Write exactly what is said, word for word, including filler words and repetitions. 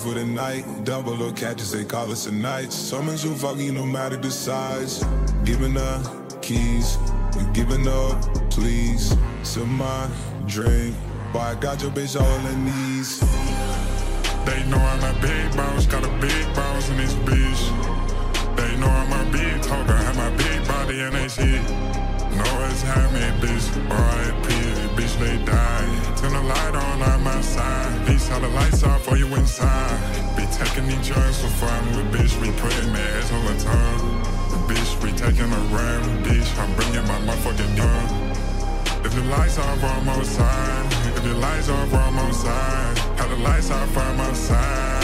for the night. Double or catches, they call us a night. Summons who fucking no matter the size. Giving up keys, we giving up, please. Sip my drink, boy, I got your bitch all her knees. They know I'm a big boss, got a big boss in this bitch. They know I'm a big talker, have my big body and they shit. Know it's how me, bitch, R I P, bitch, they die. Turn the light on on my side, bitch, how the lights off for you inside. Be taking these drugs for fun with bitch, we putting meds all the time. Bitch, we taking a round, bitch, I'm bringing my motherfucking gun. If the lights off, I'm outside. If the lights off, I'm outside. How the lights off, I'm outside.